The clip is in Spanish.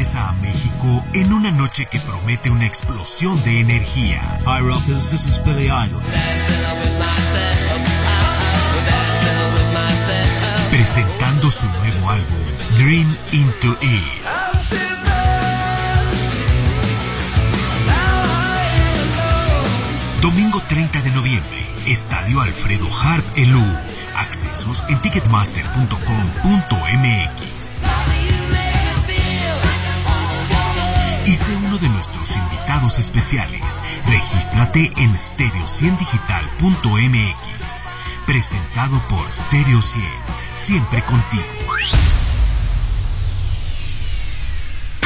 regresa a México en una noche que promete una explosión de energía. Hi rockers, this is Billy Idol. Presentando su nuevo álbum, Dream Into It. Domingo 30 de noviembre, Estadio Alfredo Harp Elú. Accesos en ticketmaster.com.mx. Y sé uno de nuestros invitados especiales. Regístrate en stereo100digital.mx. Presentado por Stereo 100. Siempre contigo.